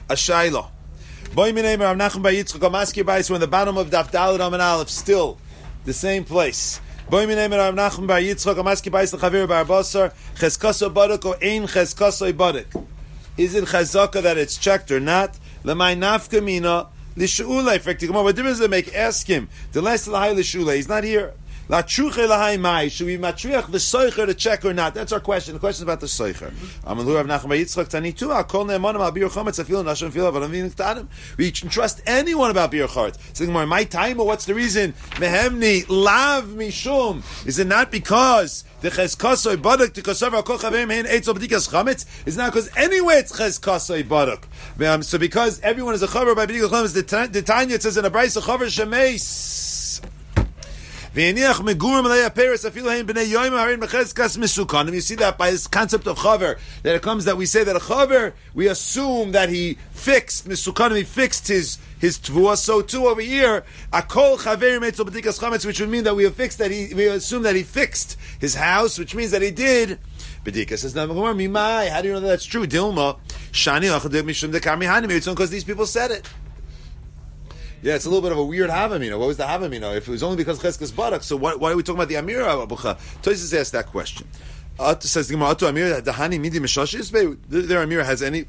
a shayla. Boy minay Rav Nachman bar Yitzchak Amaskir Bais. We're in the bottom of Daf Daled Amud Aleph, still the same place. Boy minay Rav Nachman bar Yitzchak Amaskir Bais l'Chavir bar Basar Cheskaso Barak or Ein Cheskaso Barak. Is it chazaka that it's checked or not? L'may nafka mina l'shuulei. What difference does it make? Ask him. The last lahai l'shuulei. He's not here. La truche lahai mai. Should we matriach the soicher to check or not? That's our question. The question is about the soicher. Amalu Rav Nachman bar Yitzchak Tanitu. I'll call ne'emanim al bir chometz. I feel nashon feel but I'm being tanim. We can trust anyone about bir chometz. Saying more my time or what's the reason? Mehemni lav mishum. Is it not because the cheskasoi barak to kosav kol chavim hein eitz obdikas chametz? It's not because anyway it's cheskasoi barak. So because everyone is a chaver by bdikas chametz, the Tanya says in a brayso chaver shemeis. You see that by this concept of chaver, that it comes that we say that a chaver, we assume that he fixed misukanim, he fixed his tvua. So too over here, akol chaverim etzel b'dikas chametz, which would mean that we assume that he fixed his house, which means that he did. B'dikas says now, mimai. How do you know that that's true? Dilma shani achadim mishum dekami hanim. It's because these people said it. Yeah, it's a little bit of a weird Havamina. What was the Havamina? If it was only because Cheskes Barak, so why are we talking about the Amira Abucha? Tosis asked that question. Says the Gemara, Amira Dahani Midi Mishashis. Their Amira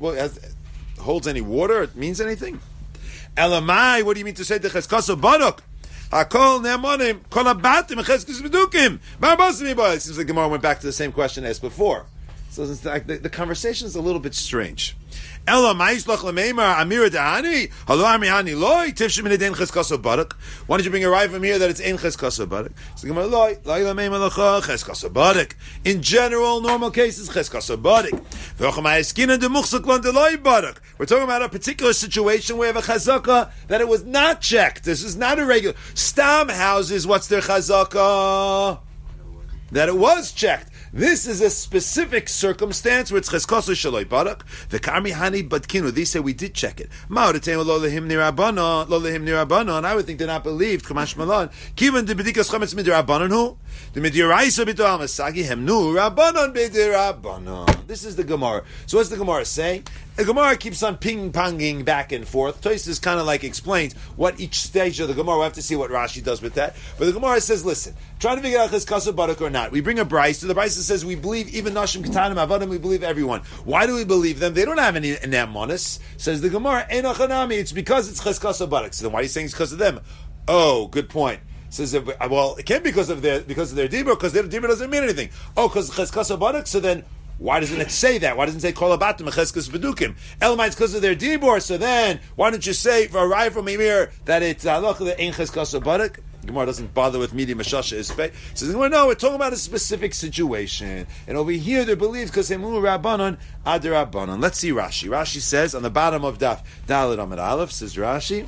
holds any water? It means anything? Elamai, what do you mean to say the Cheskes Barak? Hakol Ne'amonim Kol Abatim Cheskes Bedukim. Barbasim Iba. It seems like the Gemara went back to the same question as before. So it's like the conversation is a little bit strange. Ella ma'isloch lemeimar amira da'ani halo amihani loy tifshim in eden cheskaso barak. Why did you bring a right from here that it's ein cheskaso barak? So Gemara loy lemeimar lecha cheskaso barak. In general, normal cases cheskaso barak. V'ochamay de muchsaklon de loy barak. We're talking about a particular situation where we have a chazaka that it was not checked. This is not a regular stam houses. What's their chazaka? That it was checked. This is a specific circumstance where it's cheskaso shaloi barak. The karmi hani badkinu. They say we did check it. Ma'odatem lo lehim nirabanon. I would think they're not believed. Kamash malan. Kivan de bedikas chametz midirabanon hu. The midiraisa bito amasagi hemnu rabanon bidirabanon. This is the Gemara. So what's the Gemara saying? The Gemara keeps on ping-ponging back and forth. Tosfos kind of like explains what each stage of the Gemara. We'll have to see what Rashi does with that. But the Gemara says, listen, trying to figure out cheskaso barak or not. We bring a brayso. So the brayso says we believe even nashim ketanim avadim. We believe everyone. Why do we believe them? They don't have any ne'amonis. Says the Gemara, enochanami. It's because it's cheskaso barak. So then why are you saying it's because of them? Oh, good point. Says, well, it can't be because of their dibur, because their dibur doesn't mean anything. Oh, because cheskaso barak. So then, why doesn't it say that? Why doesn't it say kol abatim cheskes bedukim? Elamites because of their dibur. So then, why don't you say for a raya from Emir that it's halach that ain't cheskaso barak? Gemara doesn't bother with midi mashasha ispe. Says Gemara, no, we're talking about a specific situation, and over here they're believed because hemu rabbanon ader rabbanon. Let's see Rashi. Rashi says on the bottom of Daf Daled Amud Aleph, says Rashi.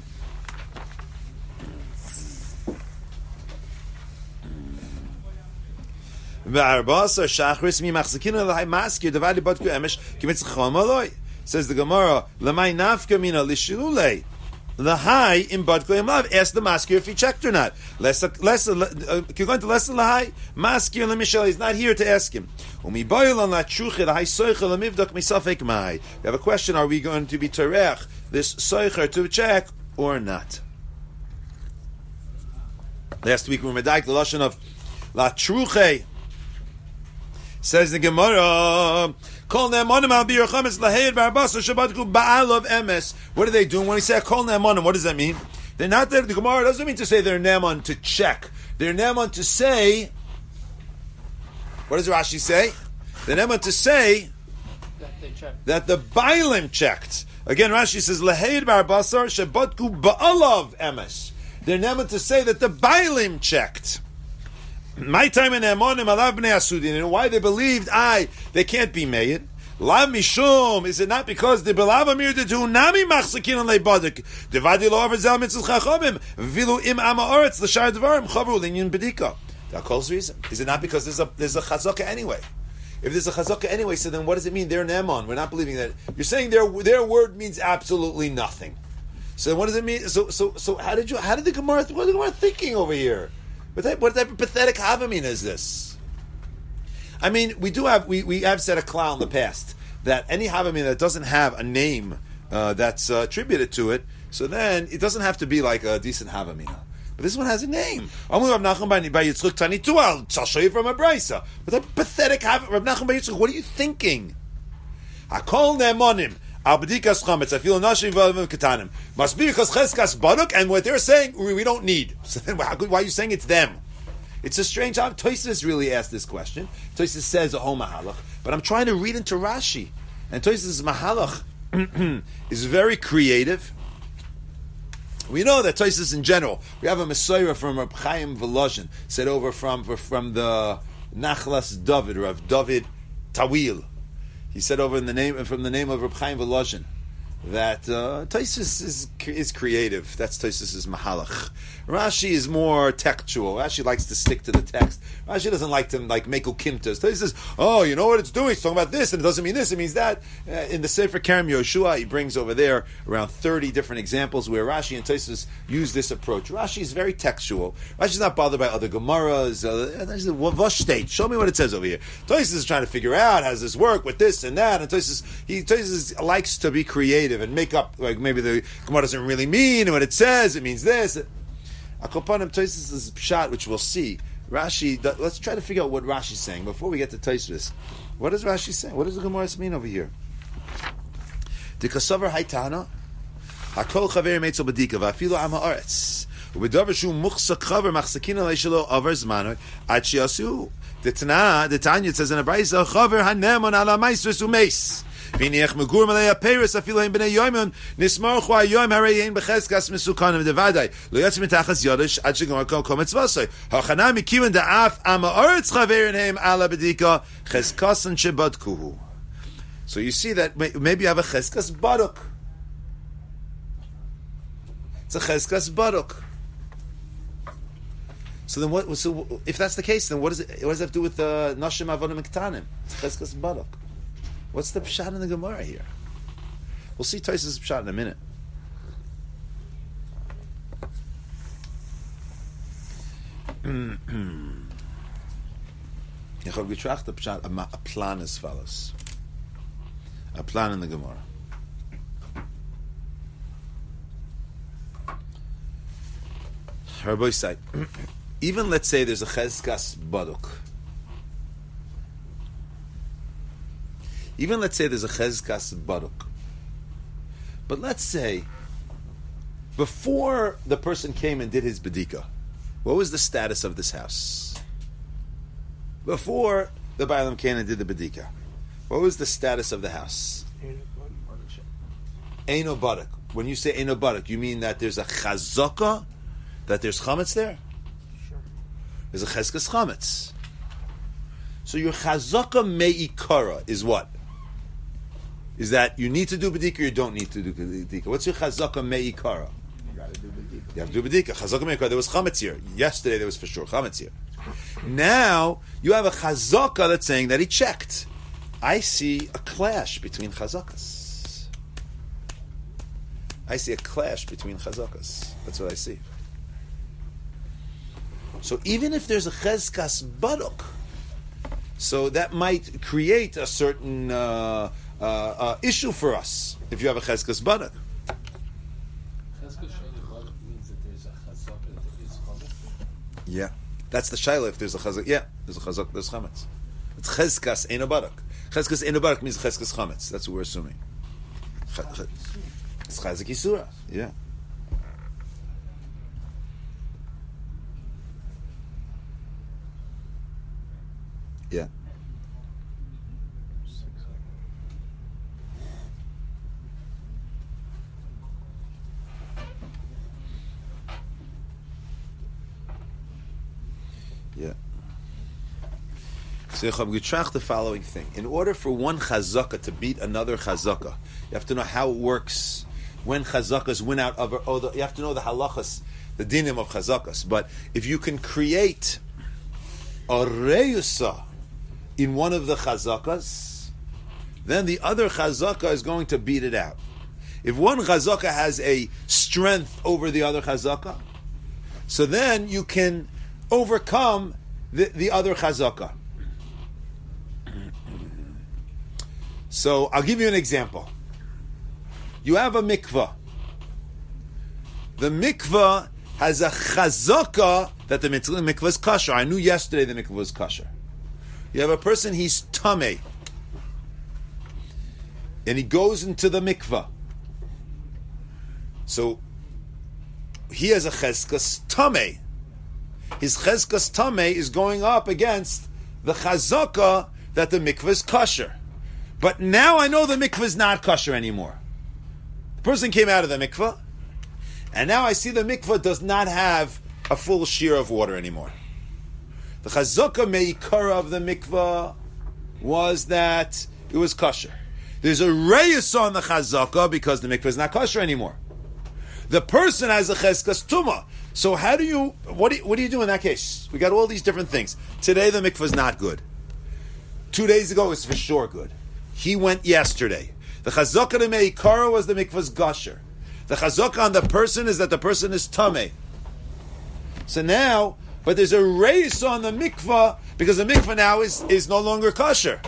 Says the Gemara, Lamai nafka mina lishulei. The high in Badkoi Mav. Ask the maskir if he checked or not. You're going to lesson lahai maskir lemishal. He's not here to ask him. We have a question: are we going to be terech this soicher to check or not? Last week we were medaik the lashon of la truche. Says the Gemara, Kol ne'amonim al bir chametz laheid v'arbasa shabbatku ba'al of emes. What are they doing? When we say kol ne'amonim, what does that mean? They're not there. The Gemara doesn't mean to say they're ne'amon to check. They're ne'amon to say, what does Rashi say? They're ne'amon to say that the Bailim checked. Again, Rashi says, laheid v'arbasa shabbatku ba'al of emes. They're ne'amon to say that the Bailim checked. My time in Amonim alav bnei asudin, and why they believed they can't be made. Lav mishum, is it not because the belav amir the do nami machsakin on leibadik devadi lo averzel mitzvah chachamim vilu im ama oretz l'shar dvarim chavru linyan bedika. That calls reason. Is it not because there's a chazaka anyway? If there's a chazaka anyway, so then what does it mean? They're Ne'eman. We're not believing that. You're saying their word means absolutely nothing. So what does it mean? So how did the Gemara? What is the Gemara thinking over here? What type of pathetic Havamina is this? I mean, we have said a klal in the past that any Havamina that doesn't have a name that's attributed to it. So then it doesn't have to be like a decent Havamina. But this one has a name. I'll show you from a brisa. But that pathetic Rav Nachman bar Yitzchak, what are you thinking? Hakol ne'emonim. Albedikas chametz. I feel nashim v'avim ketanim. Must be because cheskas baduk, and what they're saying we don't need. So then why are you saying it's them? It's a strange. Tosfos really asked this question. Tosfos says a whole mahalach, but I'm trying to read into Rashi, and Tosfos' mahalach is very creative. We know that Tosfos in general. We have a Messiah from Reb Chaim Volozhin, said over from the Nachlas David, Rav David Tawil. He said over from the name of Reb Chaim Volozhin that Tosfos is creative. That's Tosfos' mahalach. Rashi is more textual. Rashi likes to stick to the text. Rashi doesn't like to make ukimtas. Tosfos says, "Oh, you know what it's doing? It's talking about this, and it doesn't mean this. It means that." In the Sefer Kerem Yoshua, he brings over there around 30 different examples where Rashi and Tosfos use this approach. Rashi is very textual. Rashi's not bothered by other Gemaras. Vash state. Show me what it says over here. Tosfos is trying to figure out how does this work with this and that. And Tosfos likes to be creative and make up, like maybe the Gemara doesn't really mean what it says. It means this. Akopanim Tosfos' pshat, which we'll see. Rashi. Let's try to figure out what Rashi's saying before we get to Tosfos. What does Rashi say? What does the Gemara mean over here? The kasavar haytana hakol chaver meitzel badika va'afilo am haaretz u'bedavar shu muchsak chaver machsakin alei shelo avar zmano ad shiasu. The Tanya says in a brayso chaver hanemon ala maisros umeis. V'niach megur malei aperis afilo hem b'nei yoimon nismar chua yoim harei ein b'cheskas mesukanim devadai lo yatz mitachas yodesh ad shegomar kol kometzvasoi hachana mikiven da'af am haaretz chaverin hem ala badika cheskasan shebadkuhu. So you see that maybe you have a cheskas baduk. It's a cheskas baduk. So then what? So if that's the case, then what does it have to do with nashim avonim ketanim? It's cheskas baduk. What's the pshat in the Gemara here? We'll see Tosfos' pshat in a minute. Ich habe getracht the pshat a plan as follows. A plan in the Gemara. Rabbi said, even let's say there's a cheskas baduk. Even let's say there's a cheskas baduk. But let's say, before the person came and did his bedika, what was the status of this house? Before the Baalam came and did the bedika, what was the status of the house? Eino baduk. When you say eino baduk, you mean that there's a chazaka, that there's chametz there? Sure. There's a cheskas chametz. So your chazaka me'ikara is what? Is that you need to do bedika or you don't need to do bedika? What's your chazaka me'ikara? You got to do bedika. You have to do bedika. Chazaka me'ikara. There was chametz here. Yesterday there was for sure chametz here. Now you have a chazaka that's saying that he checked. I see a clash between chazakas. I see a clash between chazakas. That's what I see. So even if there's a cheskas baduk, so that might create a certain issue for us if you have a cheskas baduk. Cheskas baduk means that there's a chazak that is chametz. Yeah, that's the shaila. If there's a chazak, yeah, there's a chazak, there's chametz. It's cheskas eino baduk. Cheskas eino baduk means cheskas chametz. That's what we're assuming. It's chazak yisura. Yeah. Yeah. Yeah. So we track the following thing. In order for one chazaka to beat another chazaka, you have to know how it works. When chazakas win out over other, you have to know the halachas, the dinim of chazakas. But if you can create a reyusa in one of the chazakas, then the other chazaka is going to beat it out. If one chazaka has a strength over the other chazaka, so then you can overcome the other chazaka. So I'll give you an example. you have a mikvah. The mikvah has a chazaka that the mikvah is kosher. I knew yesterday the mikvah was kosher. You have a person, he's tameh, and he goes into the mikvah. So he has a cheskas tameh. His cheskas tameh is going up against the chazaka that the mikvah is kosher. But now I know the mikvah is not kosher anymore. The person came out of the mikvah, and now I see the mikvah does not have a full shear of water anymore. The chazaka meikara of the mikvah was that it was kosher. There's a reyes on the chazaka because the mikvah is not kosher anymore. The person has a cheskas tuma. So what do you do in that case? We got all these different things. Today the mikvah is not good. 2 days ago it was for sure good. He went yesterday. The chazaka de meikara was the mikvah's gusher. The chazaka on the person is that the person is tameh. So now, but there's a race on the mikvah because the mikvah now is no longer kosher.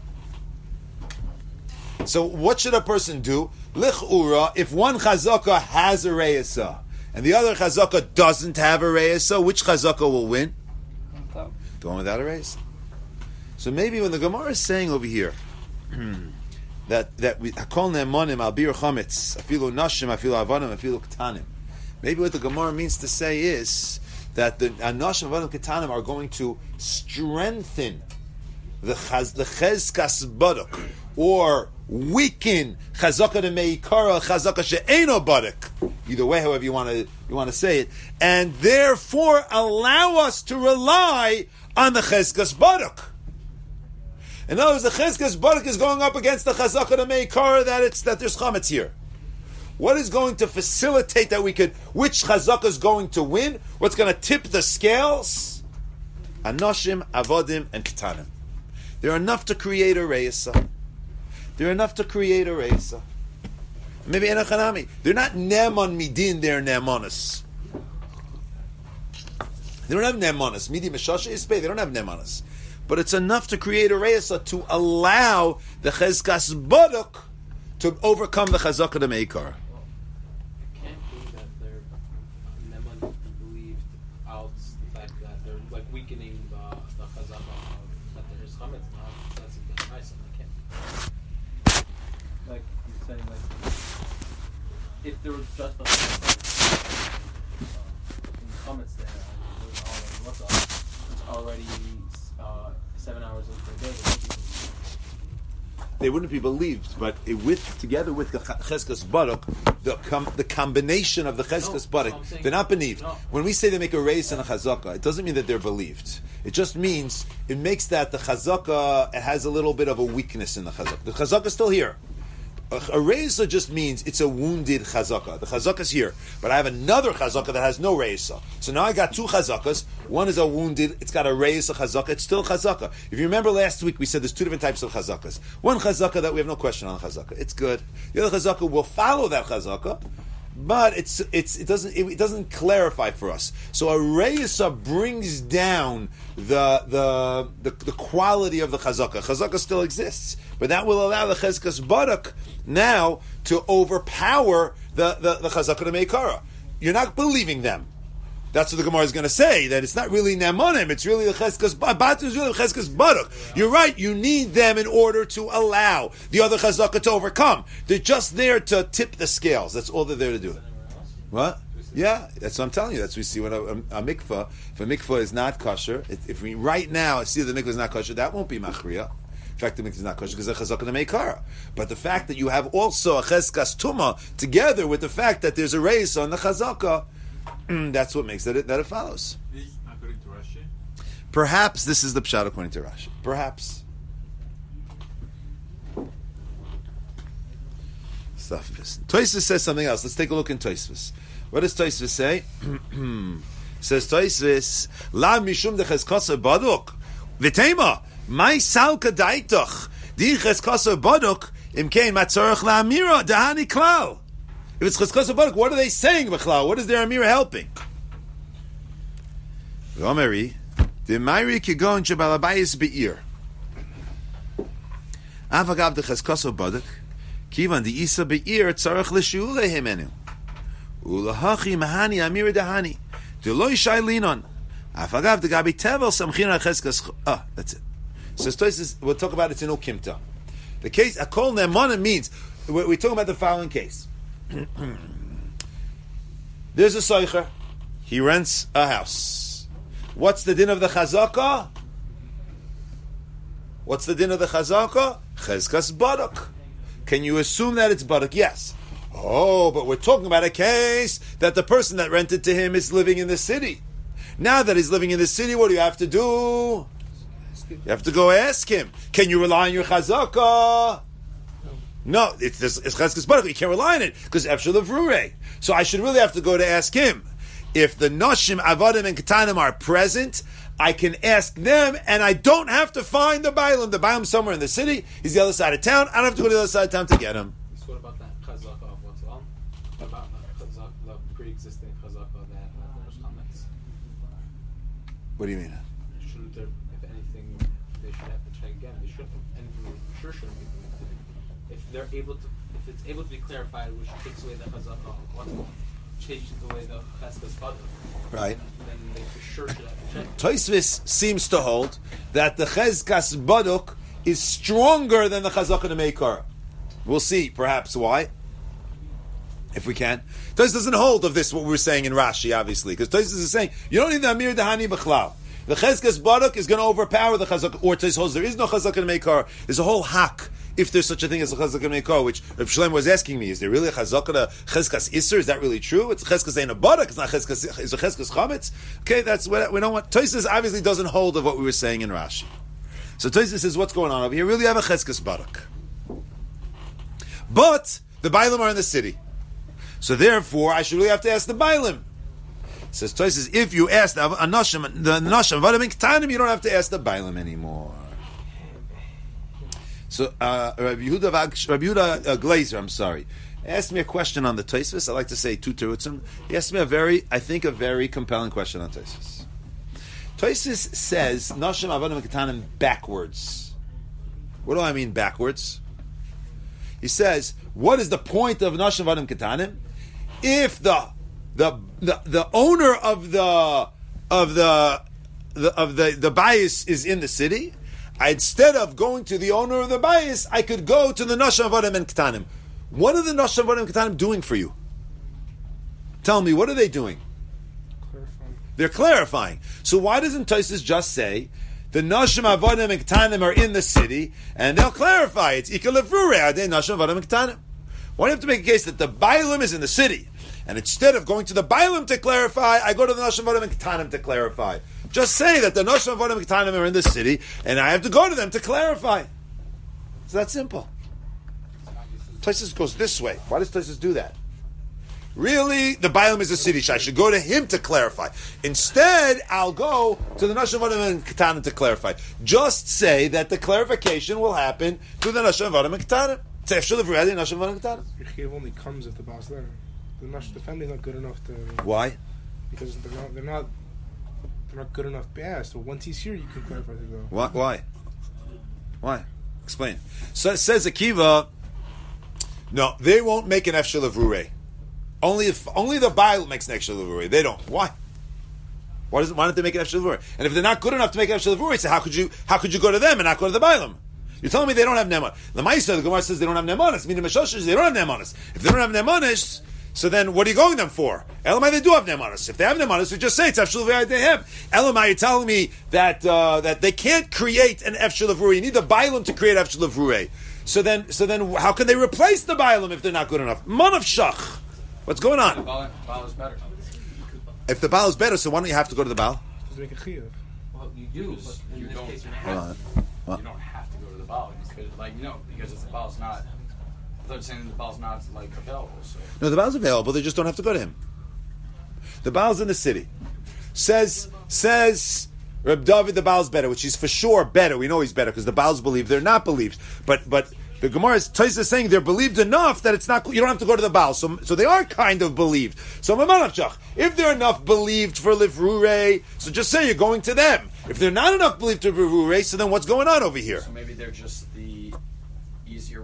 So what should a person do? Lich'ura, if one chazaka has a reisa and the other chazaka doesn't have a reisa, which chazaka will win? The one without a reisa. So maybe when the Gemara is saying over here that we hakol ne'emanim al bir chametz afilu nashim afilu avanim afilu ketanim, maybe what the Gemara means to say is that the nashim avanim ketanim are going to strengthen the chezkas baduk or weaken chazaka de meikara chazaka she'eno baduk. Either way, however you want to say it, and therefore allow us to rely on the chezkas baduk. In other words, the chezkas baduk is going up against the chazaka de meikara that there's chametz here. What is going to facilitate that which chazaka is going to win? What's going to tip the scales? Anoshim, avodim, and ketanim. They're enough to create a reisa. They're enough to create a reisa. Maybe enochanami. They're not ne'eman midin, they're ne'emanis. They don't have ne'emanis. Midi meshasha ispei, they don't have ne'emanis. But it's enough to create a reisa to allow the chezkas baduk to overcome the chazaka de meikar. It can't be that they're ne'eman believed out the fact that they're like weakening the chazaka that there's chametz now. That's again nice, and they can't. Like you're saying, like if there was just a chametz there, and what's up? It's already 7 hours into the day. They wouldn't be believed, but together with the chezkas baduk, the combination of the chezkas baduk, they're not believed. No. When we say they make a reis and a chazaka, it doesn't mean that they're believed. It just means it makes that the chazaka has a little bit of a weakness in the chazaka. The chazaka is still here. A reisa just means it's a wounded chazaka. The chazaka is here, but I have another chazaka that has no reisa. So now I got two chazakas. One is a wounded, it's got a reisa chazaka, it's still chazaka. If you remember last week, we said there's two different types of chazakas. One chazaka that we have no question on chazaka. It's good. The other chazaka will follow that chazaka, but it doesn't clarify for us. So a reisa brings down the quality of the chazaka. Chazaka still exists, but that will allow the chezkas baduk now to overpower the chazaka de meikara. You're not believing them. That's what the Gemara is going to say, that it's not really ne'emanim, it's really the chezkas baduk. It's really the chezkas baduk. You're right, you need them in order to allow the other chazaka to overcome. They're just there to tip the scales. That's all they're there to do. What? Yeah, that's what I'm telling you. That's what we see when a mikvah, if a mikvah is not kosher, if we right now see that the mikvah is not kosher, that won't be machriya. In fact, the mikvah is not kosher because they're chazaka de meikara. But the fact that you have also a chezkas tuma together with the fact that there's a reis on the chazaka, that's what makes that it follows. According to Rashi? Perhaps this is the pshat according to Rashi. Perhaps. Tosfos says something else. Let's take a look in Tosfos. What does Tosfos say? Says Tosfos, La mishum de cheskasa baduk v'tema my salka daitoch di cheskasa baduk imkein matzorach la'amira dahani klal. If it's cheskasa baduk, what are they saying b'chlal? What is their amira helping? V'omeri the mayri kigon shebalabayis be'ir avagav de cheskasa baduk Kivan the Isa be'ir tzarech l'shu'ule himenu. Ulahachi mahani amir dahani. Deloy shailinon. Afagav de gabi tevel samchin acheskas. That's it. So we'll talk about it in Ukimta. The case akol ne'mana means we're talking about the following case. There's a soicher. He rents a house. What's the din of the chazaka? What's the din of the chazaka? Cheskas baduk. Can you assume that it's baduk? Yes. Oh, but we're talking about a case that the person that rented to him is living in the city. Now that he's living in the city, what do you have to do? You have to go ask him. Can you rely on your chazaka? No, it's cheskas baduk. You can't rely on it because efshel levrure. So I should really have to go to ask him. If the Nashim, Avadim, and Ketanim are present, I can ask them, and I don't have to find the Bailam. The Bailam's somewhere in the city. He's the other side of town. I don't have to go to the other side of town to get him. So what about that chazaka of what's on? About the pre-existing chazaka that there's comments? What do you mean? Shouldn't there, if anything, they should have to check again? They shouldn't, anything sure shouldn't be connected. If they're able to, if it's able to be clarified, which takes away the chazaka of what's on. Changes the way the cheskas baduk. Right. Then they for sure should have to check. Tosfos seems to hold that the cheskas baduk is stronger than the chazaka nemeikar. We'll see, perhaps why, if we can. Tosfos doesn't hold of this what we were saying in Rashi, obviously, because Tosfos is saying you don't need the amir dahani b'chlal. The cheskas baduk is going to overpower the chazaka. Or Tosfos holds there is no chazaka nemeikar. There's a whole hack. If there's such a thing as a chazaka nemeikar, which Reb Shalem was asking me, is there really a chazaka to cheskas iser? Is that really true? It's cheskas ain't a baduk. It's not cheskas. It's a cheskas chametz. Okay, that's what we don't want. Tosfos obviously doesn't hold of what we were saying in Rashi. So Tosfos says, what's going on over here? Really have a cheskas baduk, but the bailim are in the city, so therefore I should really have to ask the bailim. Says Tosfos, if you ask the nashim vadim ketanim, you don't have to ask the bailim anymore. So Rabbi Yehuda Glazer, asked me a question on the Tosfos. I like to say two terutzim. He asked me a very compelling question on Tosfos. Tosfos says Nashim Avadim Ketanim backwards. What do I mean backwards? He says, what is the point of Nashim Avadim Ketanim if the owner of the bias is in the city? Instead of going to the owner of the bias, I could go to the Nashim Avadim and Ketanim. What are the Nashim Avadim and Ketanim doing for you? Tell me, what are they doing? Clarifying. They're clarifying. So why doesn't Tosfos just say the Nashim Avadim and Ketanim are in the city and they'll clarify it's Ika Levrure Adei Nashim Avadim and Ketanim? Why do you have to make a case that the Bailim is in the city and instead of going to the Bailim to clarify, I go to the Nashim Avadim and Ketanim to clarify? Just say that the Nashim Avadim and Ketanim are in the city and I have to go to them to clarify. It's that simple. Tosfos goes this way. Why does Tosfos do that? Really, the Bailam is a city. I should go to him to clarify. Instead, I'll go to the Nashim Avadim and Ketanim to clarify. Just say that the clarification will happen to the Nashim Avadim and Ketanim. Your chiyuv only comes if the boss there. The family's not good enough to. Why? Because they're not good enough to ask. So once he's here, you can clarify to go. Why? Explain. So it says Akiva. No, they won't make an efshel of rurei. Only the Baal makes an efshel of rurei. They don't. Why? Why don't they make an efshel of rurei? And if they're not good enough to make an efshel of rurei, so how could you go to them and not go to the Baalim? You're telling me they don't have neman. The Ma'isa, the Gemara says they don't have nemanis. Meaning Meshoshes, they don't have nemanis. If they don't have nemanis, so then what are you going them for? Elamai, they do have nemanis. If they have nemanis, we just say it's efshel v'yadehem. Elamai, you're telling me that they can't create an efshel of rurei. You need the Baalim to create efshel of rurei. So then, how can they replace the Baalim if they're not good enough? Man of shach. What's going on? The Baal is better. If the Baal is better, so why don't you have to go to the Baal? Just make a chiyuv. Well, you do, but in You this don't case, you have have you don't have to go to the Baal. Because if the Baal's not, they're saying the Baal's not available. So. No, the Baal's available. They just don't have to go to him. The Baal's in the city. Says Reb David, the Baal's better, which is for sure better. We know he's better because the Baals believe. They're not believed, but the Gemara is saying they're believed enough that it's not. You don't have to go to the Baal. So they are kind of believed. So if they're enough believed for Livrure, so just say you're going to them. If they're not enough believed to Livrure, so then what's going on over here? So maybe they're just the easier. We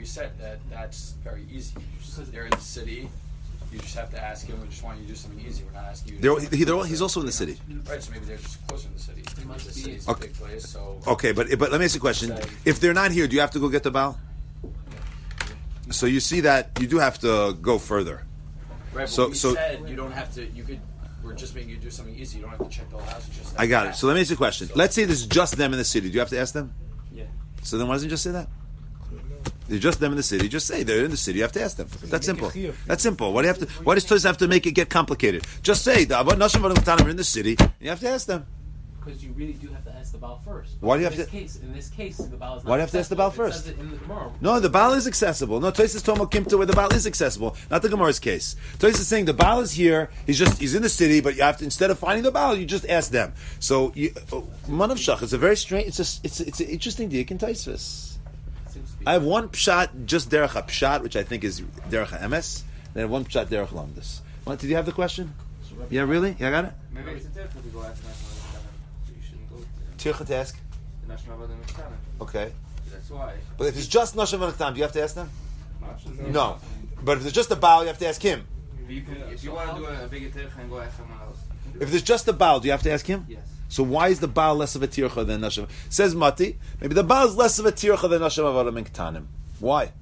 we said that that's very easy. They're in the city. You just have to ask him. We just want you to do something easy. We're not asking you. He's also in the city. Right, so maybe they're just closer in the city. Maybe the city's a big place, so... Okay, but let me ask you a question. If they're not here, do you have to go get the Baal? So you see that you do have to go further. Right, but we said you don't have to... We're just making you do something easy. You don't have to check the whole house. You just I got it. So let me ask you a question. Let's say there's just them in the city. Do you have to ask them? Yeah. So then why doesn't he just say that? They're just them in the city. Just say they're in the city. You have to ask them. That's simple. That's simple. Why does Toys have to make it get complicated? Just say the Abba Nashim are in the city. You have to ask them. Because you really do have to ask the Baal first. Why do you have to? In this case, the Baal is not. Why do you have to ask the Baal accessible. first? It says it in the Gemara. No, the Baal is accessible. No, Toys is Tomo Kimta where the Baal is accessible, not the Gemara's case. Toys is saying the Baal is here. He's in the city, but you have to, instead of finding the Baal, you just ask them. So Manav Shach is a very strange. It's an interesting diak in Tosfos. I have one pshat, just derech pshat, which I think is derech emes. Then I have one pshat derech lamdas. Did you have the question? Yeah, really? Yeah, I got it. Maybe it's a different to go ask National Avada. You shouldn't go Tircha to ask. to National Avada. Okay. That's why. But if it's just Nashim V'Naktam, do you have to ask them? No. But if it's just a Baal, you have to ask him. If you want to do a bigger tircha and go ask someone else. If there's just a Baal, do you have to ask him? Yes. So why is the Baal less of a tircha than Nashim? Says Mati, maybe the Baal is less of a tircha than Nashim Avadim and Ketanim. Why?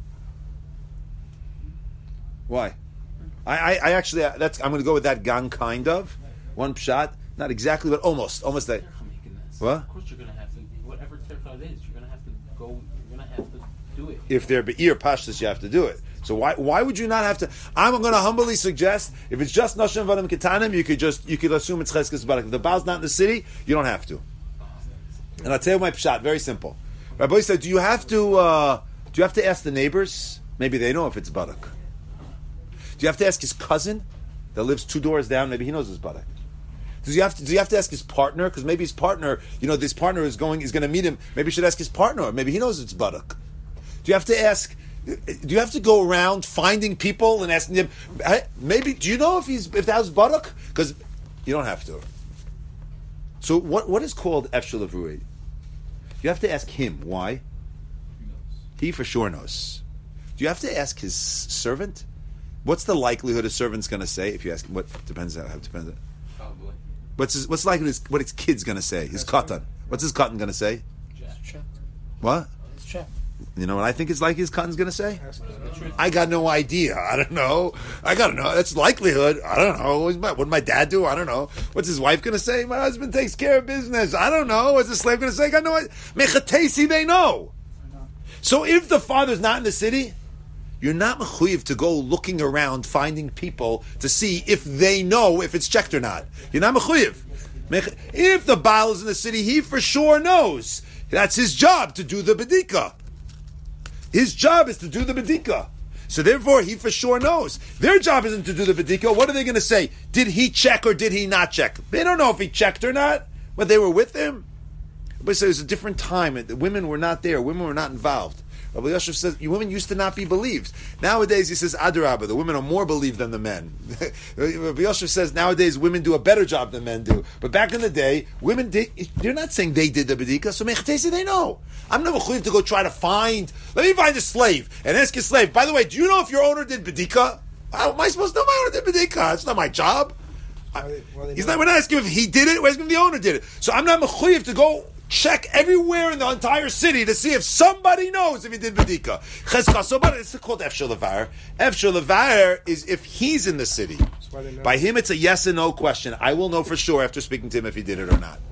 Why? I actually, I'm going to go with that gang kind of. One pshat, not exactly, but almost that. What? Of course you're going to have to, whatever tircha it is, you're going to have to go, you're going to have to do it. If they're be'ir pashtus, you have to do it. So why would you not have to? I'm going to humbly suggest if it's just Nashim Vadim Ketanim, you could assume it's Cheskes Barak. If the Baal's not in the city, you don't have to. And I'll tell you my pshat. Very simple. Rabbi said, do you have to ask the neighbors? Maybe they know if it's Barak. Do you have to ask his cousin that lives 2 doors down? Maybe he knows his Barak. Do you have to ask his partner? Because maybe his partner, this partner is going to meet him. Maybe you should ask his partner. Maybe he knows it's Barak. Do you have to ask? Do you have to go around finding people and asking them? Maybe do you know if that was Barak? Because you don't have to. So what is called Efshel Avrui? You have to ask him why. He for sure knows. Do you have to ask his servant? What's the likelihood a servant's going to say if you ask? What depends on how it depends on. Probably. What's likely what his kid's going to say? His katan. What's his katan going to say? Check. What? It's check. You know what I think it's like his katan's going to say? I got no idea. I don't know. I got to know. That's likelihood. I don't know. What did my dad do? I don't know. What's his wife going to say? My husband takes care of business. I don't know. What's the slave going to say? I got no idea. Mechatesi, they know. So if the father's not in the city, you're not mechuyev to go looking around finding people to see if they know if it's checked or not. You're not mechuyev. If the Baal is in the city, he for sure knows. That's his job to do the bedika. His job is to do the bedika. So therefore, he for sure knows. Their job isn't to do the bedika. What are they going to say? Did he check or did he not check? They don't know if he checked or not, but they were with him. But so it was a different time. The women were not there. Women were not involved. Rabbi Yosef says, women used to not be believed. Nowadays, he says, Adarabah, the women are more believed than the men. Rabbi Yosef says, nowadays, women do a better job than men do. But back in the day, women they're not saying they did the bedika, so Mechatesi, they know. I'm not mechuyev to go try to let me find a slave, and ask a slave, by the way, do you know if your owner did bedika? How am I supposed to know my owner did bedika? It's not my job. We're not asking if he did it, we're asking if the owner did it. So I'm not mechuyev to go check everywhere in the entire city to see if somebody knows if he did bedika. It's called Efshel Levar. Efshel Levar is if he's in the city. By him, it's a yes and no question. I will know for sure after speaking to him if he did it or not.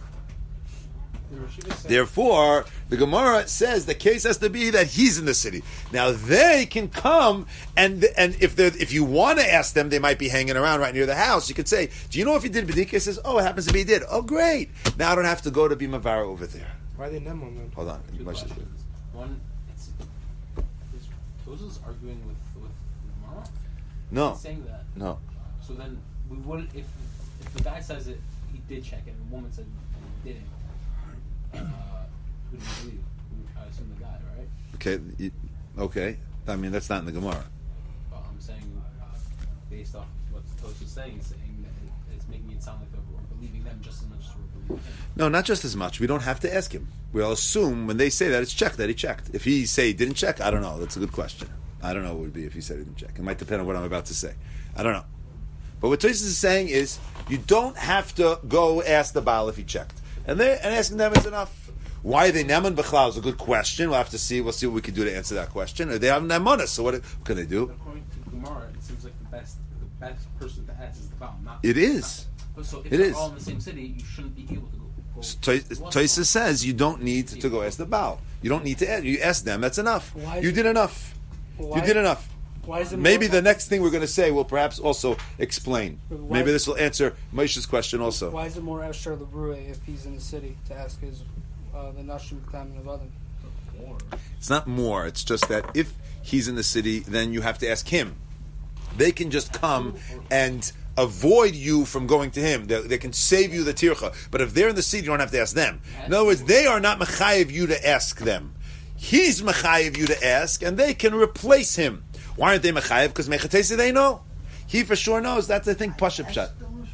Therefore, the Gemara says the case has to be that he's in the city. Now they can come and if you want to ask them, they might be hanging around right near the house. You could say, "Do you know if he did bedika?" He says, "Oh, it happens to be he did." Oh, great! Now I don't have to go to be Mavara over there. Why are they Nemon then? Hold on. Two questions. One, is Toza's arguing with Gemara? No. He's saying that. No. So then we wouldn't if the guy says that he did check it and the woman said he didn't. Who do you believe? I assume the guy, right? Okay. I mean, that's not in the Gemara. Well, I'm saying based based off what Tosh is saying that it's making it sound like we're believing them just as much as we're believing him. No, not just as much. We don't have to ask him. We'll assume when they say that it's checked, that he checked. If he say he didn't check, I don't know. That's a good question. I don't know what it would be if he said he didn't check. It might depend on what I'm about to say. I don't know. But what Tosh is saying is, you don't have to go ask the Baal if he checked. And asking them is enough. Why are they Neman B'chlal is a good question. We'll have to see. We'll see what we can do to answer that question. Or they have Nemanus, so what can they do? According to Gemara, it seems like the best person to ask is the Baal, not It is. So if It they're is. all in the same city, you shouldn't be able to go. Toysa says you don't need to go ask the Baal. You don't need to ask. You ask them. That's enough. You did enough. You did enough. Why is it Maybe more, the next thing we're going to say will perhaps also explain. Why Maybe is- this will answer Moshe's question also. Why is it more Esher Lebrue if he's in the city to ask his the Nashim K'tamin of Adam? It's not more. It's just that if he's in the city, then you have to ask him. They can just come and avoid you from going to him. They can save you the tircha. But if they're in the city, you don't have to ask them. In other words, they are not mechayev you to ask them. He's mechayev you to ask, and they can replace him. Why aren't they mechayev? Because mechatesi they know. He for sure knows. That's, I think, Pashup Pshat.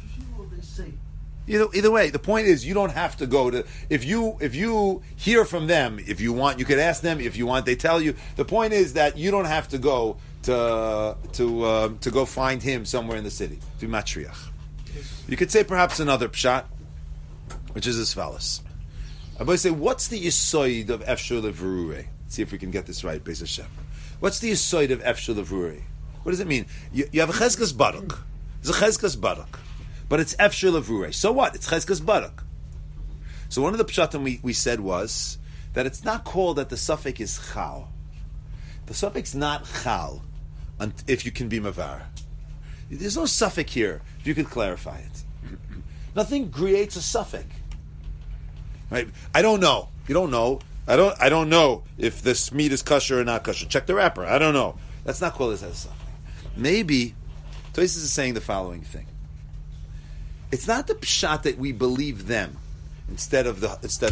Either way, the point is you don't have to go to. If you hear from them, if you want, you could ask them. If you want, they tell you. The point is that you don't have to go to go find him somewhere in the city to matriach. You could say perhaps another pshat, which is as follows. I'm going to say, what's the yisoid of Efshur Levrure? See if we can get this right, Beis Hashem. What's the yisoid of Efshur Levrure? What does it mean? You have a Chezkas Barak. There's a Chezkas Barak. But it's Efshur Levrure. So what? It's Chezkas Barak. So one of the pshatim we said was that it's not called that the suffix is chal. The suffix not chal if you can be mavar. There's no suffix here, if you could clarify it. Nothing creates a suffix. Right? I don't know. You don't know. I don't know if this meat is kosher or not kosher. Check the wrapper. I don't know. That's not called as a suffix. Maybe Tosis is saying the following thing. It's not the pshat that we believe them instead of the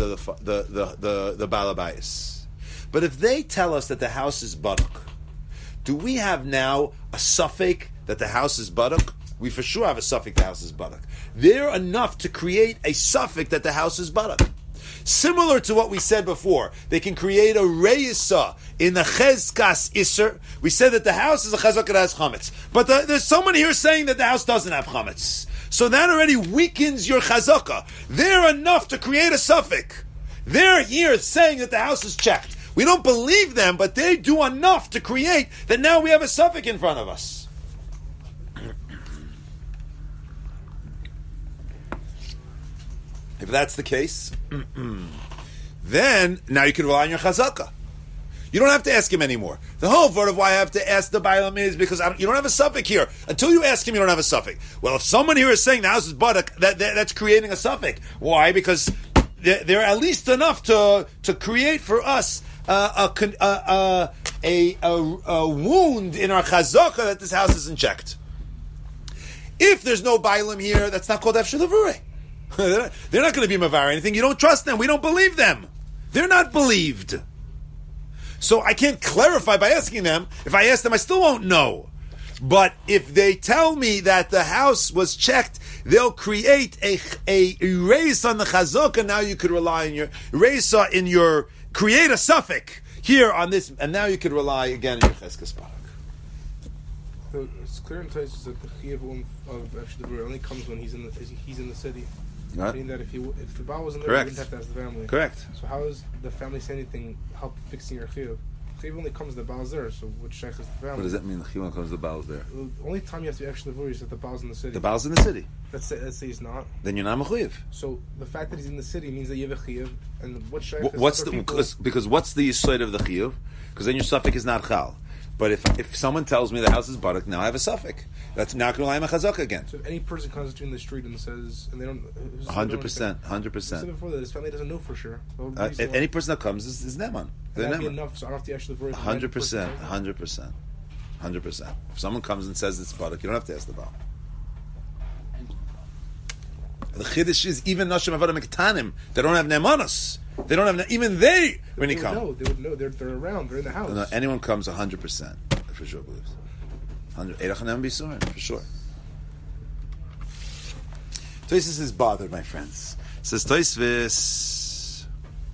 balabayas. But if they tell us that the house is barak, do we have now a suffix that the house is barak? We for sure have a suffix the house is barak. They're enough to create a suffix that the house is barak. Similar to what we said before, they can create a reisa in the chezkas iser. We said that the house is a chazaka that has chametz, but there's someone here saying that the house doesn't have chametz. So that already weakens your chazaka. They're enough to create a suffix. They're here saying that the house is checked. We don't believe them, but they do enough to create that now we have a suffix in front of us. If that's the case, then now you can rely on your chazaka. You don't have to ask him anymore. The whole word of why I have to ask the Bailam is because you don't have a suffix here. Until you ask him, you don't have a suffix. Well, if someone here is saying the house is barak, that's creating a suffix. Why? Because they're at least enough to create for us a wound in our chazaka that this house isn't checked. If there's no Bailam here, that's not called Efshur Levrure. They're not going to be mavar anything. You don't trust them. We don't believe them. They're not believed. So I can't clarify by asking them. If I ask them, I still won't know. But if they tell me that the house was checked, they'll create a reisa on the chazaka. Now you could rely on your reisa in your create a suffix here on this, and now you could rely again on your cheskas barak. So it's clear in Tosis that the chiyuv of Efshur Levrure only comes when he's in the city. Right. Meaning that if the Baal wasn't there, Correct. you wouldn't have to ask the family. Correct. So how is the family saying anything help fixing your chiyuv? Chiyuv only comes the Baal's there, so which sheikh is the family? What does that mean? The chiyuv comes the Baal's there. The only time you have to be Efshur Levrure is that the Baal's in the city. The Baal's in the city. Let's say he's not. Then you're not mechuyev. So the fact that he's in the city means that you have a chiyuv, and what sheikh is What's other the people- because what's the yisoid of the chiyuv? Because then your suffix is not chal. But if someone tells me the house is barak, now I have a suffix. That's now can rely on chazaka again. So if any person comes between the street and says, and they don't, 100%, 100%. I said before that his family doesn't know for sure. What would be Any person that comes is neman. They're that'd be neman. enough. So I don't have to actually worry. 100%, 100%. If someone comes and says it's barak, you don't have to ask the Baal. The chiddush is even nashim avodah mektanim. They don't have nemanos. They don't have even they when he comes. They would know. They're around. They're in the house. No, anyone comes 100% for sure believes. 100 bisurim, for sure. Tosfos is bothered, my friends. Says Tosfos,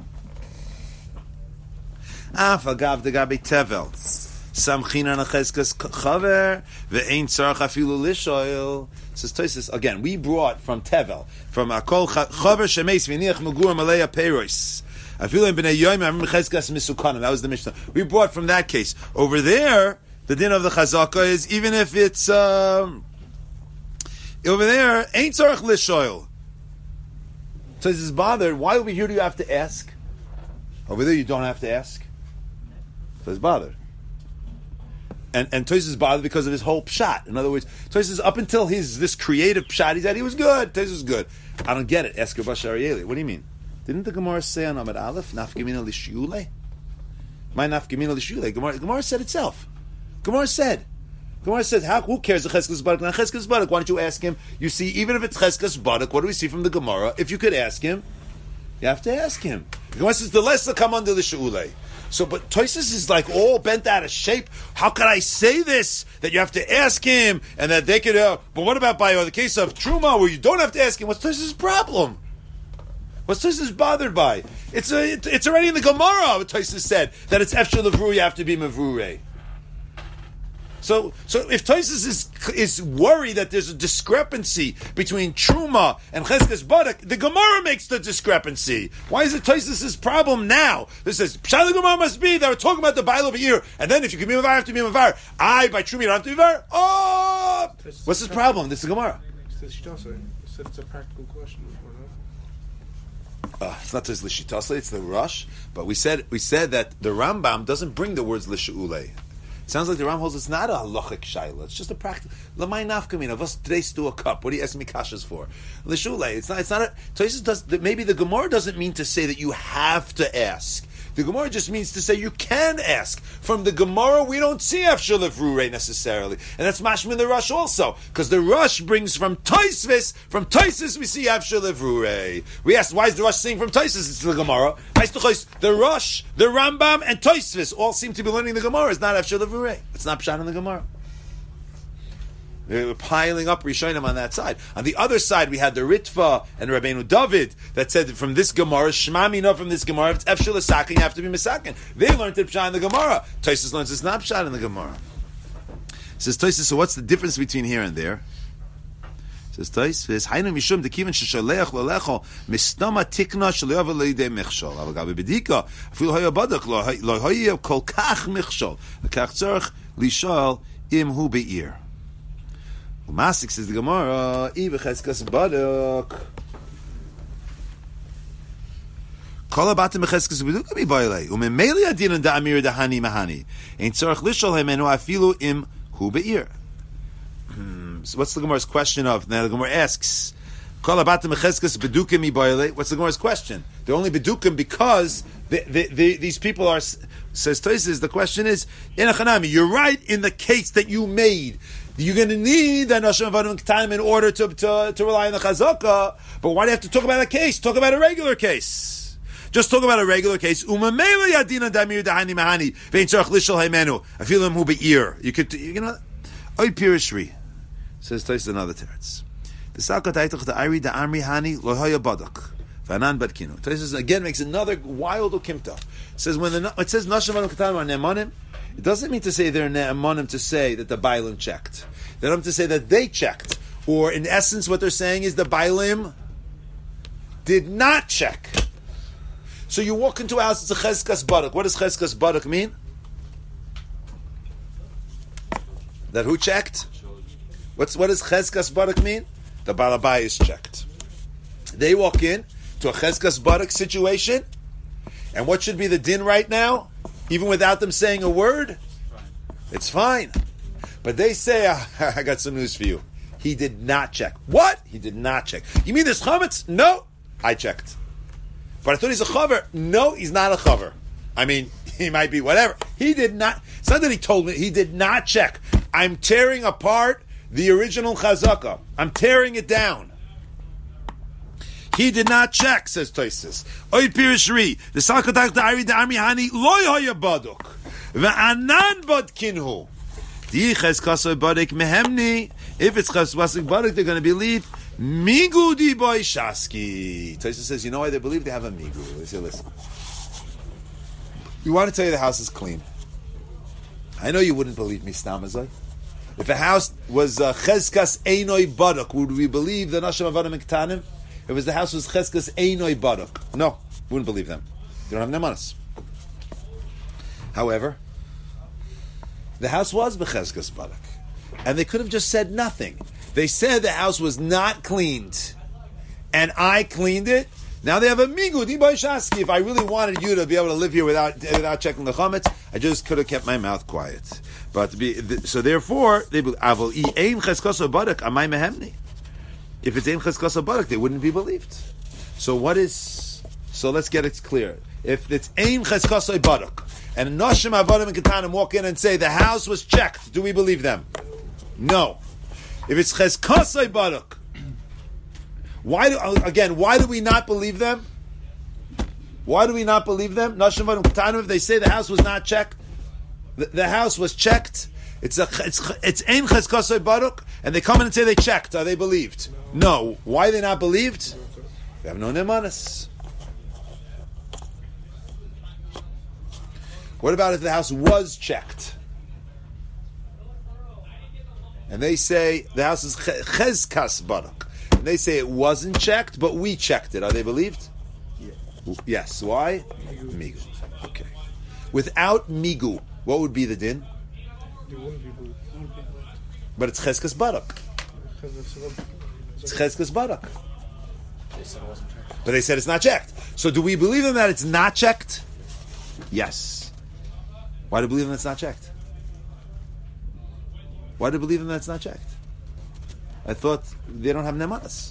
Afagav de Gabi Tevel, Samchina Nacheskas Chaver, Ve'ein Tzarach Afilu Lishoil. Says Tosfos again. We brought from Tevel, from Akol Chaver Shemeis V'niach Mugur Malaya Peiros. Afilu Bnei Yoim Amim Cheskas Misukanim. That was the Mishnah. We brought from that case. Over there, the din of the Chazaka is even if it's over there, Ein Tzarach Lishoil. So this is bothered. Why over here do you have to ask? Over there you don't have to ask. So it's bothered. And Tosfos is bothered because of his whole pshat. In other words, Tosfos up until this creative pshat, he said he was good. Tosfos was good. I don't get it. Ask Rabbi Sharieli. What do you mean? Didn't the Gemara say on Amud Aleph, Nafkamina Lishule? My Nafkamina Lishule. Gemara said itself. Gemara said, who cares the Cheskas Barak? Not Cheskas Barak. Why don't you ask him? You see, even if it's Cheskas Barak, what do we see from the Gemara? If you could ask him, you have to ask him. The Gemara says, the less will come under the She'ulei. So, but Tosfos is like all bent out of shape. How can I say this? That you have to ask him, and that they could, but what about by the case of Truma, where you don't have to ask him? What's Tosfos' problem? What's Tosfos bothered by? It's already in the Gemara, what Tosfos said, that it's Efshel Levru, you have to be Mevrurei. So if Tosfos is worried that there's a discrepancy between Truma and Cheskas Barak, the Gemara makes the discrepancy. Why is it Tosfos' problem now? This says, Pshat the Gemara must be, they were talking about the Baal over here, and then if you can be Mevar, you have to be Mevar. By Truma, you don't have to be Mevar? Oh! What's his problem? This is the Gemara. It's a practical question. It's not just Lishitasa, it's the Rush. But we said that the Rambam doesn't bring the words Lishu'ulei. Sounds like the Ram holds it's not a halachic shaila. It's just a practice. L'may nafkamin of us today stew a cup. What do you ask me kashas for? L'shulei. It's not a. Tosfos does. Maybe the Gemara doesn't mean to say that you have to ask. The Gemara just means to say you can ask. From the Gemara, we don't see Efshel Levru necessarily, and that's mashma in the Rush also, because the Rush brings from Tosfos. From Tosfos, we see Efshel Levru. We asked, why is the Rush saying from Tosfos? It's the Gemara. The Rush, the Rambam, and Tosfos all seem to be learning the Gemara. It's not Efshel Levru. It's not pshat in the Gemara. They were piling up Rishonim on that side. On the other side, we had the Ritva and Rabbeinu David that said that from this Gemara, Shema Mina from this Gemara, if it's Efshel L'Sakin, you have to be Misakin. They learned it pshat in the Gemara. Tosfos learns it's not pshat in the Gemara. Says Tosfos, so what's the difference between here and there? Says Tosfos, Hainu Mishum Dekivan Sheshaleach L'Lecho Mistama Tikna Shaleyav L'Idei Mechshol. Avagabe Bedika Afil Hoya Badak Lo Hoya Kol Kach Mechshol Kach Tzorch Lishol Im Hu Be'ir. Umasik says the Gemara, Ibecheskas Badak. Kol abatim becheskas baduk mi bailei. Umemeli adin da amir da hani mahani. Ein tzarich lishol hemenu afilu im hu be'ir. So what's the Gemara's question of? Now the Gemara asks, Kol abatim becheskas baduk mi bailei. What's the Gemara's question? They're only bedukim because these people are. Says Tosfos, the question is, Inachanami, you're right in the case that you made. You're going to need the Nashim Avadim Ketanim in order to rely on the Chazaka. But why do you have to talk about a case? Talk about a regular case. Just talk about a regular case. Umamela Yadina Damir Dahani Mahani Vein Tzarich Lishol Haimenu. I feel him who be'ir. You know, Oy Pirishri says Tosfos another teretz. The Sakat Aitach the Ari the Amri Hani Lohoya Badak. Vanan Badkinu. Tosfos again makes another wild ukimta. Says when it says Nashim Avadim Ketanim are Ne'emanim, it doesn't mean to say they're ne'emanim to say that the Bailim checked. They don't have to say that they checked. Or in essence, what they're saying is the Bailim did not check. So you walk into a house, it's a Cheskas Barak. What does Cheskas Barak mean? That who checked? What does Cheskas Barak mean? The Balabai is checked. They walk in to a Cheskas Barak situation, and what should be the din right now? Even without them saying a word, it's fine. But they say, I got some news for you. He did not check. What? He did not check. You mean there's chametz? No, I checked. But I thought he's a chaver. No, he's not a chaver. I mean, he might be whatever. He did not. It's not that he told me. He did not check. I'm tearing apart the original chazaka. I'm tearing it down. He did not check, says Tosfos. Oy Pirishri, the Salkatak Da'ari Da'ami Hani Loy Hoya Baduk, Ve'anan Badkinhu. Di cheskasoi badik mehemni. If it's cheskasoi badik, they're going to believe migu di boy shaski. Taisa says, you know why they believe? They have a migu. They say, listen, we want to tell you the house is clean. I know you wouldn't believe me, Stamazai. If a house was cheskas einoi badak, would we believe the nashim avadim ketanim? If the house was cheskas einoi badak, no, wouldn't believe them. They don't have nemanas. However, the house was becheskas badak, and they could have just said nothing. They said the house was not cleaned, and I cleaned it. Now they have a migu di boy shaski. If I really wanted you to be able to live here without checking the chametz, I just could have kept my mouth quiet. But so therefore, they believe. If it's ein cheskaso badak, they wouldn't be believed. So what is? So let's get it clear. If it's ein cheskaso badak, and noshim avadim and ketanim walk in and say the house was checked, do we believe them? No. If it's cheskaso badak, why do we not believe them? Why do we not believe them? Noshim avadim and ketanim, if they say the house was not checked. The house was checked. It's ein cheskaso badak, and they come in and say they checked. Are they believed? No. Why are they not believed? They have no nemanas. What about if the house was checked? And they say the house is cheskas badak, and they say it wasn't checked, but we checked it. Are they believed? Yes. Why? Migu. Okay. Without migu, what would be the din? But it's cheskas barak. It's cheskas barak. But they said it's not checked. So do we believe them that it's not checked? Yes. Why do we believe them that it's not checked? Why do we believe them that it's not checked? I thought they don't have nemanas.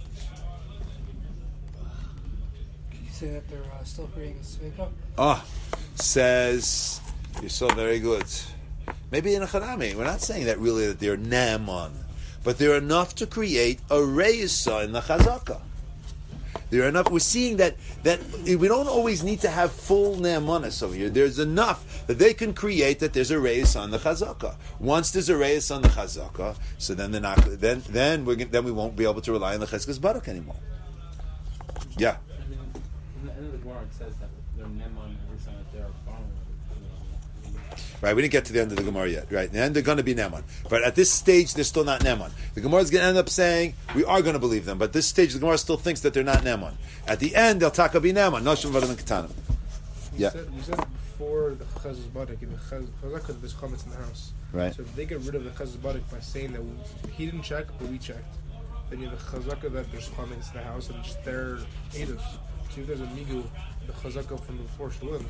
Can you say that they're still creating a sveka? Says, you're so very good. Maybe in a Chanami, we're not saying that really that they're Naaman, but they're enough to create a reisa in the Chazaka. They're enough. We're seeing that we don't always need to have full Naamanis over here. There's enough that they can create that there's a reisa on the Chazaka. Once there's a reisa on the Chazaka, so then they're not. Then we won't be able to rely on the Cheskes Barak anymore. Yeah. In the end of the Gemara, it says that they're Neman every time that they're following. Right, we didn't get to the end of the Gemara yet. Right, and they're going to be Neman. But at this stage, they're still not Neman. The Gemara is going to end up saying, we are going to believe them. But at this stage, the Gemara still thinks that they're not Neman. At the end, they'll taka be Neman. Noshim vadim ketanim. Yeah. You said before the Chazuz Badik, in the Chazaka, there's comments in the house. Right. So if they get rid of the Chazuz Badik by saying that he didn't check, but we checked, then you have the Chazaka that there's comments in the house and just their Eidos. So if there's a Migu, the Chazaka from before Shalim.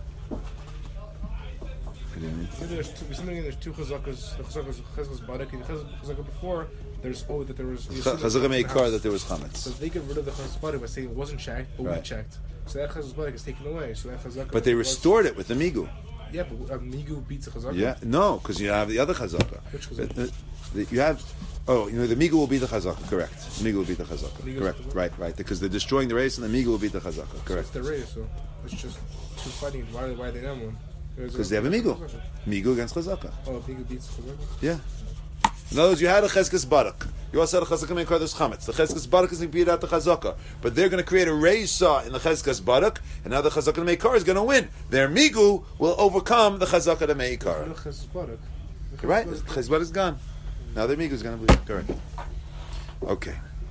There's two chazakas. The chazakas barak and the chazaka before. There's that there was chazaka meikar that there was chametz. So they get rid of the chazakas barak by saying it wasn't checked, but we checked. So that chazakas barak is taken away. So that chazaka. But they restored it with the migu. Yeah, but migu beats the chazaka. Yeah, no, because you have the other chazaka. Which chazaka? You have. Oh, the migu will be the chazaka. Correct. The migu will be the chazaka. Correct. Right. Because they're destroying the race, and the migu will be the chazaka. Correct. So it's the race. So it's just two fighting. Why are they not one? Because they have a migu. Migu against chazaka. Oh, migu beats chazaka? Yeah. In other words, you had a cheskes barak. You also had a chazaka meikar there's chametz. The cheskes barak is going to beat out the chazaka. But they're going to create a reisa in the cheskes barak, and now the chazaka meikar is going to win. Their migu will overcome the chazaka meikar. Right? The cheskes barak is gone. Now their migu is going to be correct. Okay.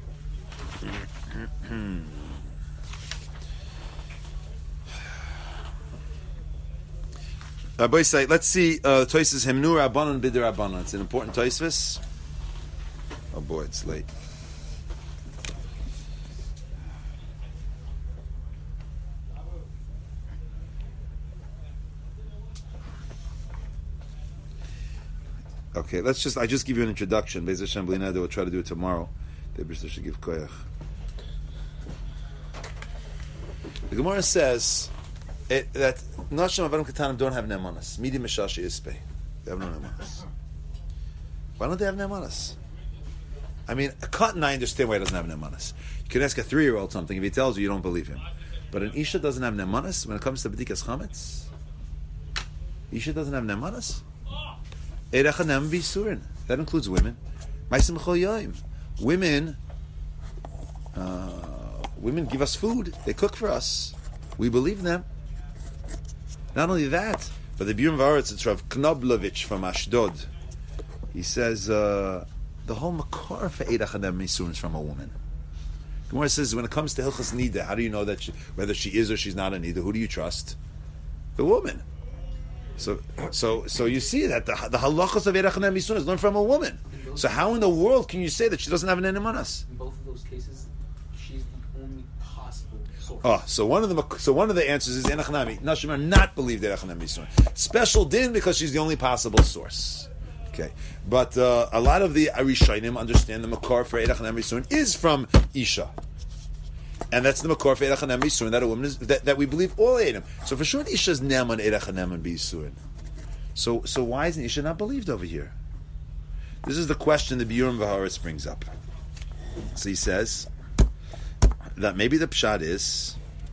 Let's see. Toisves Hemnu Rabbanon Bidder Rabbanon. It's an important Toisves. Oh boy, it's late. Okay, I just give you an introduction. Be'ez Hashem B'li Neder, we'll try to do it tomorrow. The Eibishter should give koyach. The Gemara says that Nashim Avadim Ketanim don't have Nemanas. Midi Meshashi Ispe. They have no Nemanas. Why don't they have Nemanas? I mean, a cotton, I understand why he doesn't have Nemanas. You can ask a 3-year-old something. If he tells you, you don't believe him. But an Isha doesn't have Nemanas when it comes to B'dikas Chametz. Isha doesn't have Nemanas. Eirach Haneman B'Yisurin. That includes women. Ma'asim B'chol Yom. Women give us food. They cook for us. We believe them. Not only that, but the Biur V'Aretz, it's Rav Knoblovich from Ashdod. He says the whole makor for Eirach Haneman B'Yisurin is from a woman. Gemara says when it comes to Hilchas Nida, how do you know that whether she is or she's not a Nida? Who do you trust? The woman. So you see that the halachos of Eirach Haneman B'Yisurin is learned from a woman. So how in the world can you say that she doesn't have an enemonas? In both of those cases, she's the only possible source. Oh, so one of the answers is Eirach Haneman. Nashim are not believed Eirach Haneman B'Yisurin. Special din because she's the only possible source. Okay, but a lot of the Arishonim understand the makor for Eirach Haneman B'Yisurin is from Isha, and that's the makor for Eirach Haneman B'Yisurin that a woman is that we believe all Edom. So for sure, Isha's neman Eirach Haneman B'Yisurin. So why isn't Isha not believed over here? This is the question the Biur V'Aretz brings up. So he says that maybe the pshat is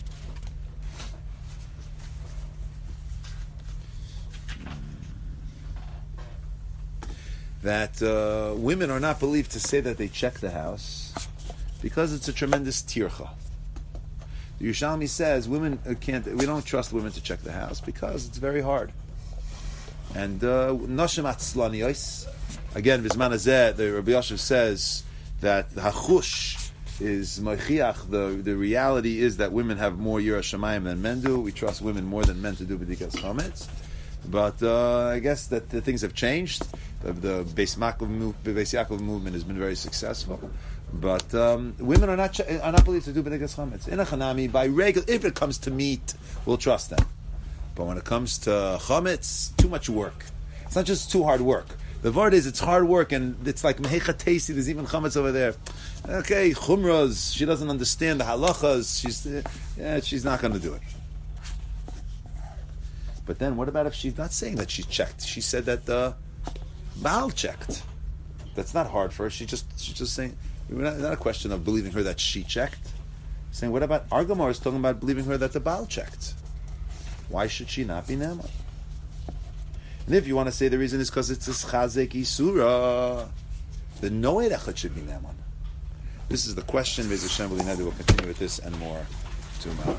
that women are not believed to say that they check the house because it's a tremendous tircha. The Yerushalmi says women can't. We don't trust women to check the house because it's very hard. And Noshim Atzlaniyos. Again, Vizman Hazeh, the Rabbi Yashiv says that the hachush is mochiach. The reality is that women have more Yirah Shamayim than men do. We trust women more than men to do b'dikas chametz. But I guess that the things have changed. The Beis Yaakov movement has been very successful. But women are not believed to do b'dikas chametz. In a chanami, by regular, if it comes to meat, we'll trust them. But when it comes to chametz, too much work. It's not just too hard work. The word is it's hard work, and it's like mehecha tesi. There's even chametz over there. Okay, chumras. She doesn't understand the halachas. She's not going to do it. But then, what about if she's not saying that she checked? She said that the Baal checked. That's not hard for her. She's just saying. Not a question of believing her that she checked. Saying, what about Argamar is talking about believing her that the Baal checked? Why should she not be Neman? And if you want to say the reason is because it's a Chazek Isura, then no Eirach should be Neman. This is the question. Be'ez Hashem, we'll continue with this and more tomorrow.